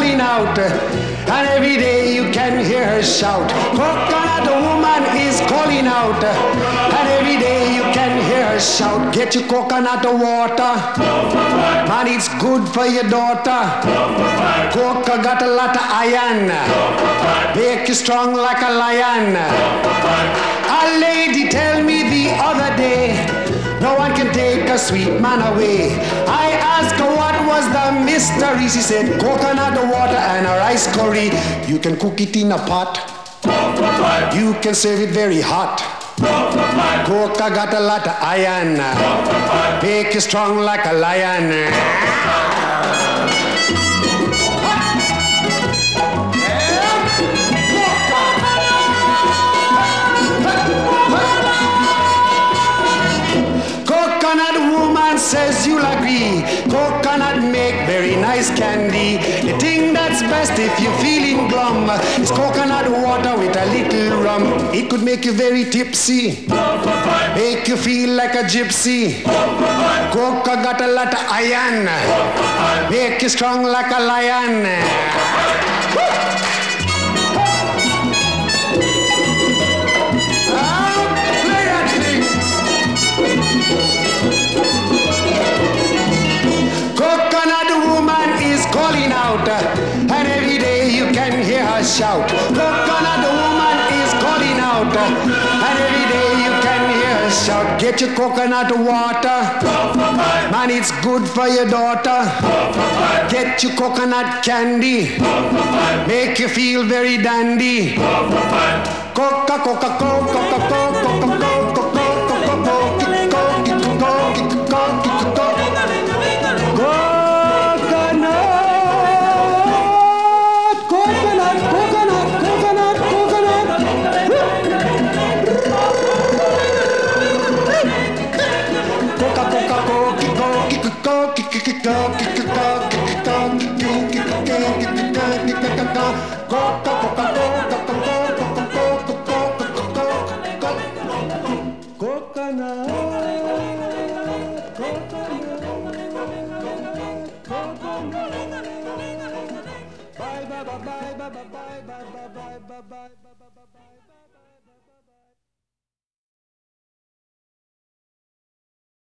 calling out, and every day you can hear her shout. Coconut woman is calling out, and every day you can hear her shout. Get your coconut water, man, it's good for your daughter. Coca got a lot of iron, make you strong like a lion. A lady tell me the other day, no one can take a sweet man away. I asked her what was the mystery. She said coconut water and a rice curry. You can cook it in a pot, you can serve it very hot. Coca got a lot of iron, make you strong like a lion. Coconut woman says you'll agree, coconut make very nice candy. The thing that's best if you're feeling glum is coconut water with a little rum. It could make you very tipsy, make you feel like a gypsy. Coca got a lot of iron, make you strong like a lion. Calling out, and every day you can hear her shout. Coconut woman is calling out, and every day you can hear her shout. Get your coconut water, man, it's good for your daughter. Get your coconut candy, make you feel very dandy. Coca, Coca, Coca, Coca, Coca, Coca, Coca. Bye bye bye bye bye bye bye bye bye bye bye bye bye bye.